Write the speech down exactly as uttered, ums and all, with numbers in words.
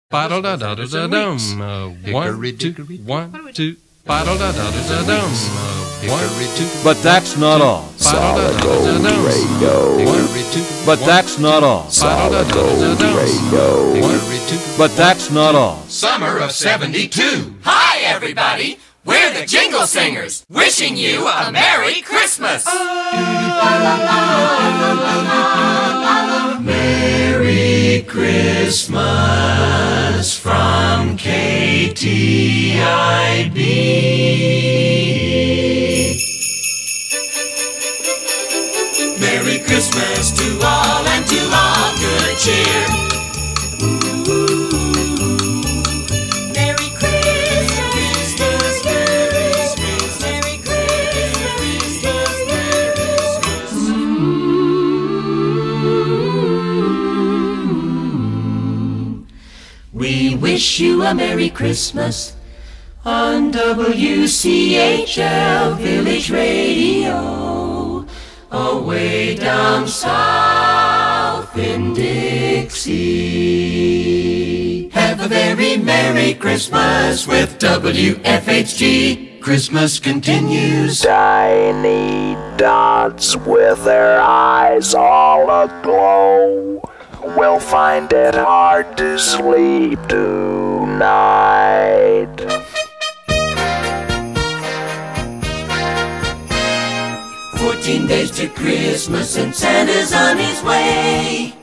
Bottle da da da da dum. One, two, one, two. Bottle da da da da dum. One, two. But that's not all. Solid Gold Radio. But that's not all. Solid Gold Radio. But that's not all. Summer of seventy-two. Hi, everybody. We're the Jingle Singers, wishing you a Merry Christmas. Merry Christmas from K T I B. Merry Christmas to all and to all good cheer. Merry Christmas, Merry Christmas, Merry Christmas, Merry Christmas. We wish you a Merry Christmas on W C H L Village Radio, away down south in Dixie. Have a very Merry Christmas with W F H G. Christmas continues. Tiny dots with their eyes all aglow will find it hard to sleep tonight. Fourteen days to Christmas and Santa's on his way.